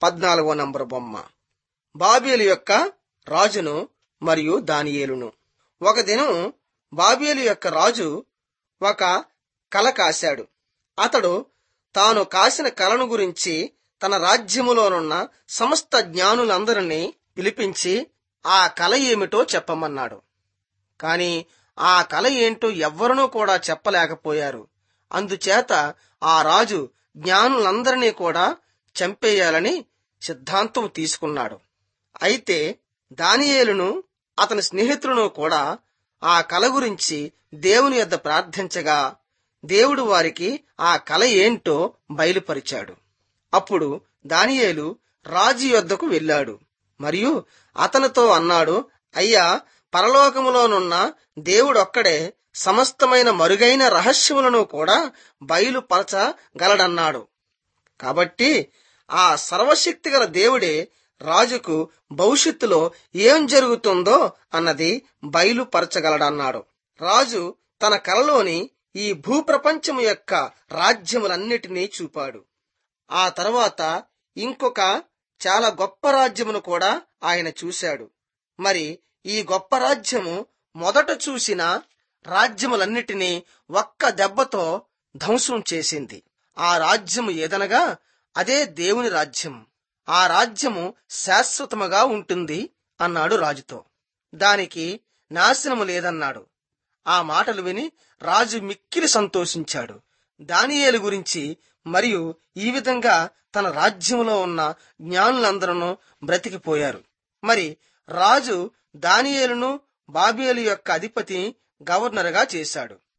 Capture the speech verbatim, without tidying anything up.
పద్నాలుగో నంబరు బొమ్మ. బాబేలు యొక్క రాజును మరియు దానియేలును. ఒక దినం బాబేలు యొక్క రాజు ఒక కల కాశాడు. అతడు తాను కాసిన కలను గురించి తన రాజ్యములోనున్న సమస్త జ్ఞానులందరినీ పిలిపించి ఆ కల ఏమిటో చెప్పమన్నాడు. కాని ఆ కల ఏంటో ఎవ్వరూ కూడా చెప్పలేకపోయారు. అందుచేత ఆ రాజు జ్ఞానులందరినీ కూడా చంపేయాలని సిద్ధాంతం తీసుకున్నాడు. అయితే దానియేలును అతని స్నేహితులను కూడా ఆ కల గురించి దేవుని యొద్ద ప్రార్థించగా దేవుడు వారికి ఆ కల ఏంటో బయలుపరిచాడు. అప్పుడు దానియేలు రాజు యొద్దకు వెళ్ళాడు మరియు అతనితో అన్నాడు, అయ్యా, పరలోకములోనున్న దేవుడొక్కడే సమస్తమైన మరుగైన రహస్యములను కూడా బయలుపరచగలడన్నాడు. కాబట్టి ఆ సర్వశక్తిగల దేవుడే రాజుకు భవిష్యత్తులో ఏం జరుగుతుందో అన్నది బయలుపరచగలడన్నాడు. రాజు తన కలలోని ఈ భూప్రపంచము యొక్క రాజ్యములన్నిటినీ చూపాడు. ఆ తర్వాత ఇంకొక చాలా గొప్ప రాజ్యమును కూడా ఆయన చూశాడు. మరి ఈ గొప్ప రాజ్యము మొదట చూసిన రాజ్యములన్నిటినీ ఒక్క దెబ్బతో ధ్వంసం చేసింది. ఆ రాజ్యము ఏదనగా అదే దేవుని రాజ్యం. ఆ రాజ్యము శాశ్వతముగా ఉంటుంది అన్నాడు రాజుతో. దానికి నాశనము లేదన్నాడు. ఆ మాటలు విని రాజు మిక్కిలి సంతోషించాడు. దానియేలు గురించి మరియు ఈ విధంగా తన రాజ్యములో ఉన్న జ్ఞానులందరూ బ్రతికిపోయారు. మరి రాజు దానియేలును బాబేలు యొక్క అధిపతిని గవర్నరుగా చేశాడు.